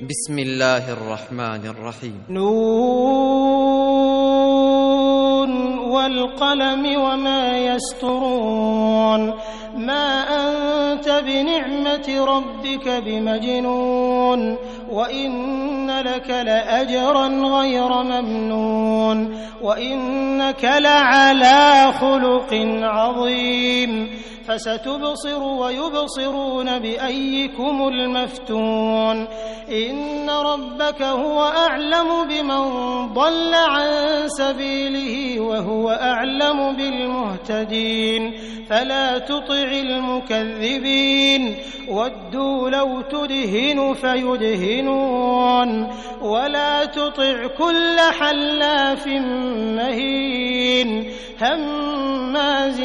بسم الله الرحمن الرحيم. نون والقلم وما يسطرون ما أنت بنعمة ربك بمجنون وإن لك لأجرا غير ممنون وإنك لعلى خلق عظيم فستبصر ويبصرون بأيكم المفتون إن ربك هو أعلم بمن ضل عن سبيله وهو أعلم بالمهتدين فلا تطع المكذبين ودوا لو تدهن فيدهنون ولا تطع كل حلاف مهين هماز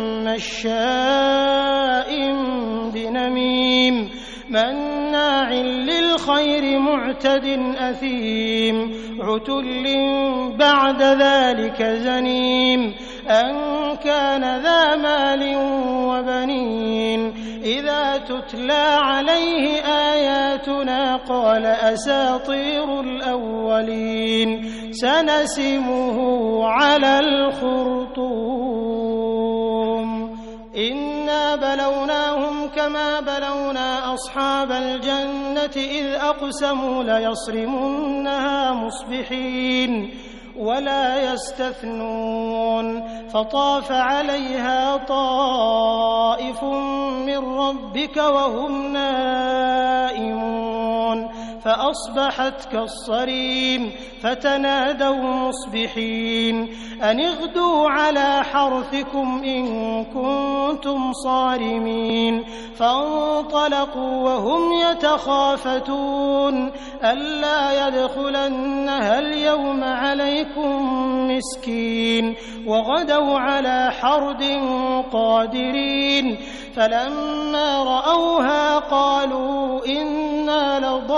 مشاء بنميم مناع للخير معتد أثيم عتل بعد ذلك زنيم أن كان ذا مال وبنين إذا تتلى عليه آياتنا قال أساطير الأولين سنسمه على الخرطوم إنا بلوناهم كما بلونا أصحاب الجنة إذ أقسموا ليصرمنها مصبحين ولا يستثنون فطاف عليها طائف من ربك وهم نائمون فأصبحت كالصريم فتنادوا مصبحين أن اغدوا على حرثكم إن كنتم صارمين فانطلقوا وهم يتخافتون ألا يدخلنها اليوم عليكم مسكين وغدوا على حرد قادرين فلما رأوها قالوا إنا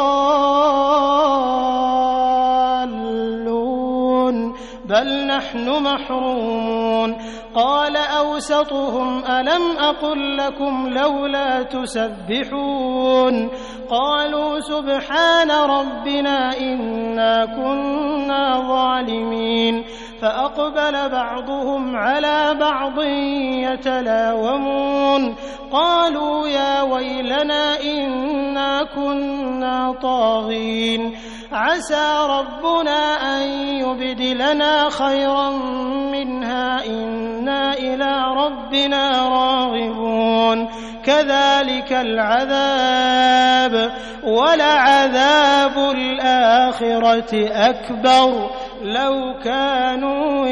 لضالون بل نحن محرومون قال أوسطهم ألم أقل لكم لولا تسبحون قالوا سبحان ربنا إنا كنا ظالمين فأقبل بعضهم على بعض يتلاومون قالوا يا ويلنا إنا كنا طاغين عسى ربنا أن يبدلنا خيرا منها إنا إلى ربنا راغبون كذلك العذاب ولعذاب الآخرة أكبر لو كانوا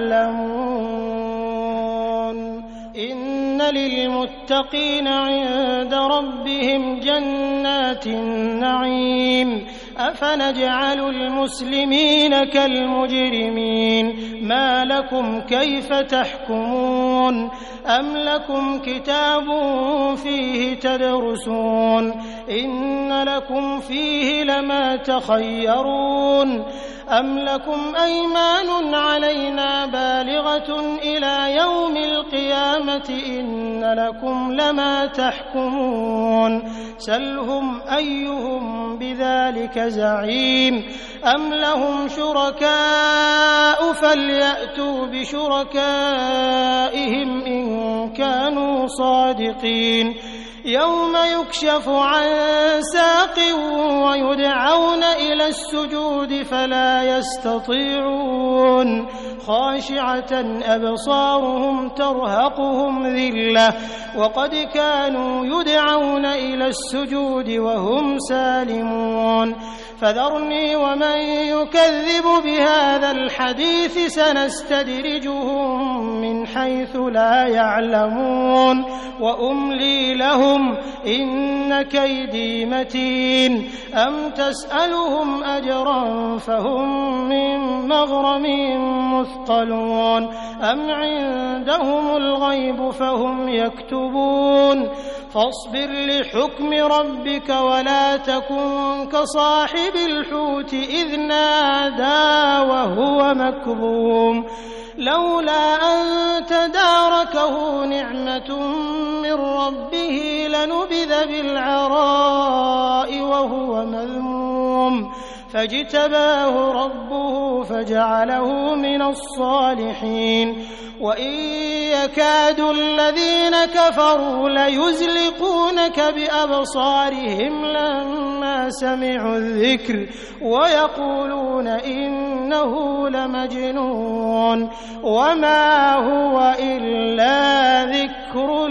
يعلمون إن للمتقين عند ربهم جنات النعيم أفنجعل المسلمين كالمجرمين ما لكم كيف تحكمون أم لكم كتاب فيه تدرسون إن لكم فيه لما تخيرون أم لكم أيمان علينا بالغة إلى يوم القيامة إن لكم لما تحكمون سلهم أيهم بذلك زعيم أم لهم شركاء فليأتوا بشركائهم إن كانوا صادقين يوم يكشف عن ساق ويدعون إلى السجود فلا يستطيعون خاشعة أبصارهم ترهقهم ذلة وقد كانوا يدعون إلى السجود وهم سالمون فذرني ومن يكذب بهذا الحديث سنستدرجهم من حيث لا يعلمون وأملي لهم إن كيدي متين أم تسألهم أجرا فهم من مغرم مثقلون أم عندهم الغيب فهم يكتبون فاصبر لحكم ربك ولا تكن كصاحب الحوت إذ نادى وهو مكظوم لولا أن تداركه نعمة من ربه لنبذ بالعراء وهو مذموم مجنون فاجتباه ربه فجعله من الصالحين وإن يكاد الذين كفروا ليزلقونك بأبصارهم لما سمعوا الذكر ويقولون إنه لمجنون وما هو إلا ذكر